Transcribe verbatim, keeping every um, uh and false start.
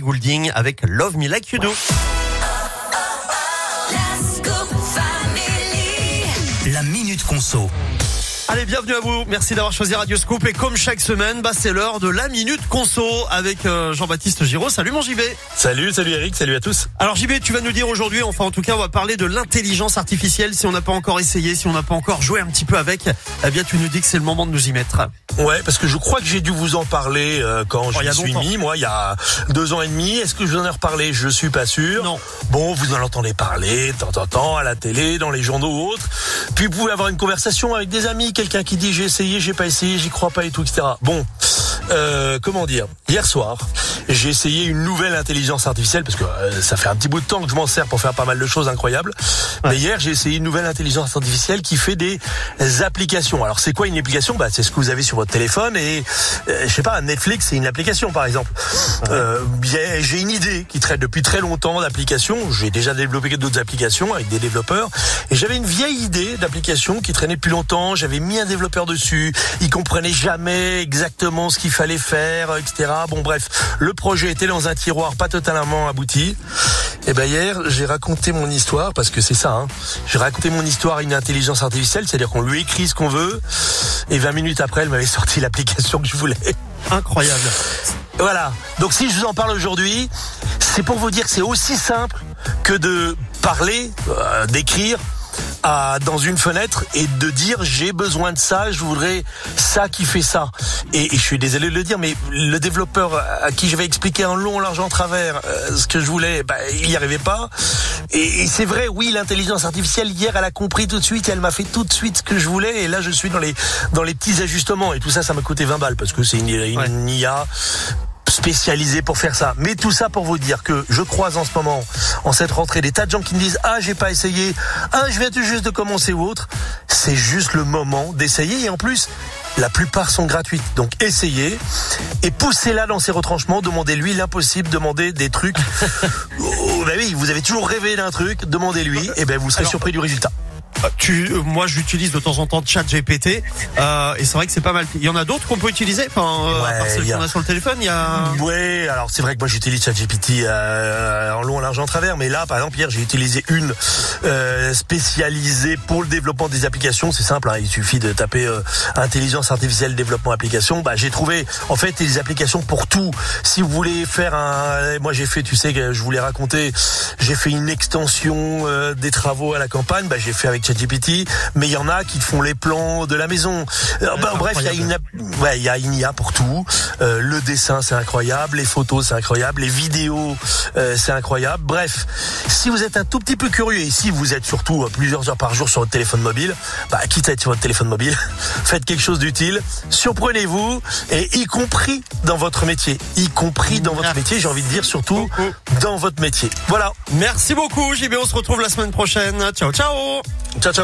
Goulding avec Love Me Like You Do. La Minute Conso. Allez, bienvenue à vous. Merci d'avoir choisi Radio Scoop. Et comme chaque semaine, bah, c'est l'heure de la Minute Conso avec euh, Jean-Baptiste Giraud. Salut mon J B. Salut, salut Eric, salut à tous. Alors J B, tu vas nous dire aujourd'hui, enfin en tout cas, on va parler de l'intelligence artificielle. Si on n'a pas encore essayé, si on n'a pas encore joué un petit peu avec, eh bien tu nous dis que c'est le moment de nous y mettre. Ouais, parce que je crois que j'ai dû vous en parler euh, quand Oh, je me suis mis, moi, il y a deux ans et demi. Est-ce que je vous en ai reparlé? Je suis pas sûr. Non. Bon, vous en entendez parler de temps en temps, à la télé, dans les journaux ou autres. Puis vous pouvez avoir une conversation avec des amis, quelqu'un qui dit j'ai essayé, j'ai pas essayé, j'y crois pas et tout, et cetera. Bon, euh, comment dire? Hier soir, j'ai essayé une nouvelle intelligence artificielle parce que euh, ça fait un petit bout de temps que je m'en sers pour faire pas mal de choses incroyables. Ouais. Mais hier, j'ai essayé une nouvelle intelligence artificielle qui fait des applications. Alors, c'est quoi une application? Bah, c'est ce que vous avez sur votre téléphone et euh, je sais pas, Netflix, c'est une application par exemple. Ouais. Euh, j'ai une idée qui traite depuis très longtemps d'applications. J'ai déjà développé d'autres applications avec des développeurs et j'avais une vieille idée d'application qui traînait depuis longtemps. J'avais mis un développeur dessus, il comprenait jamais exactement ce qu'il fallait faire, et cetera. Bon bref, le projet était dans un tiroir pas totalement abouti. Et ben hier, j'ai raconté mon histoire parce que c'est ça. Hein. J'ai raconté mon histoire à une intelligence artificielle, c'est-à-dire qu'on lui écrit ce qu'on veut et vingt minutes après, elle m'avait sorti l'application que je voulais. Incroyable. Voilà. Donc si je vous en parle aujourd'hui, c'est pour vous dire que c'est aussi simple que de parler, euh, d'écrire à, dans une fenêtre et de dire j'ai besoin de ça, je voudrais ça qui fait ça. Et, et je suis désolé de le dire, mais le développeur à qui je vais expliquer en long, large, en travers euh, ce que je voulais, bah, il n'y arrivait pas. Et, et c'est vrai, oui, l'intelligence artificielle hier, elle a compris tout de suite, elle m'a fait tout de suite ce que je voulais. Et là, je suis dans les dans les petits ajustements. Et tout ça, ça m'a coûté vingt balles parce que c'est une, une, ouais. une I A spécialisé pour faire ça. Mais tout ça pour vous dire que je croise en ce moment, en cette rentrée, des tas de gens qui me disent « Ah, j'ai pas essayé. Ah, je viens tout juste de commencer ou autre. » C'est juste le moment d'essayer. Et en plus, la plupart sont gratuites. Donc, essayez. Et poussez-la dans ses retranchements. Demandez-lui l'impossible. Demandez des trucs. Oh, ben oui, vous avez toujours rêvé d'un truc. Demandez-lui. Et ben, vous serez Alors, surpris du résultat. Tu, euh, moi, j'utilise de temps en temps ChatGPT euh, et c'est vrai que c'est pas mal. Il y en a d'autres qu'on peut utiliser, enfin, euh, ouais, à part celles a... qu'on a sur le téléphone. Il y a. Ouais, alors c'est vrai que moi j'utilise ChatGPT euh, en long, en large, en travers. Mais là, par exemple, hier, j'ai utilisé une euh, spécialisée pour le développement des applications. C'est simple, hein, il suffit de taper euh, intelligence artificielle développement application. Bah, j'ai trouvé en fait des applications pour tout. Si vous voulez faire un, moi j'ai fait, tu sais, que je voulais raconter, j'ai fait une extension euh, des travaux à la campagne. Bah, j'ai fait avec ChatGPT, mais il y en a qui font les plans de la maison. Euh, bah, bref, il y a une, ouais, il y a une I A pour tout. Euh, le dessin, c'est incroyable. Les photos, c'est incroyable. Les vidéos, euh, c'est incroyable. Bref, si vous êtes un tout petit peu curieux et si vous êtes surtout plusieurs heures par jour sur votre téléphone mobile, bah, quitte à être sur votre téléphone mobile, faites quelque chose d'utile. Surprenez-vous, et y compris dans votre métier. Y compris dans votre métier, j'ai envie de dire surtout dans votre métier. Voilà. Merci beaucoup, J B. On se retrouve la semaine prochaine. Ciao, ciao. Ciao, ciao.